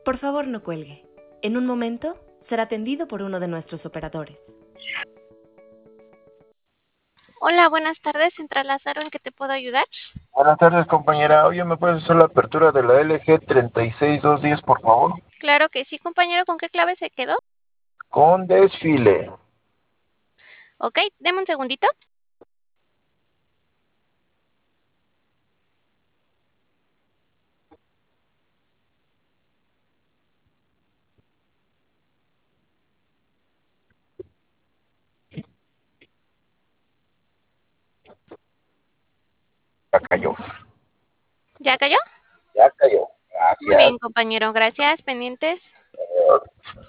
Por favor, no cuelgue. En un momento será atendido por uno de nuestros operadores. Hola, buenas tardes. Central Lázaro, ¿en qué te puedo ayudar? Buenas tardes, compañera. Oye, ¿me puedes hacer la apertura de la LG 36210, por favor? Claro que sí, compañero. ¿Con qué clave se quedó? Con desfile. Ok, deme un segundito. Ya cayó. ¿Ya cayó? Ya cayó. Muy bien, Gracias. compañero. Gracias. Pendientes.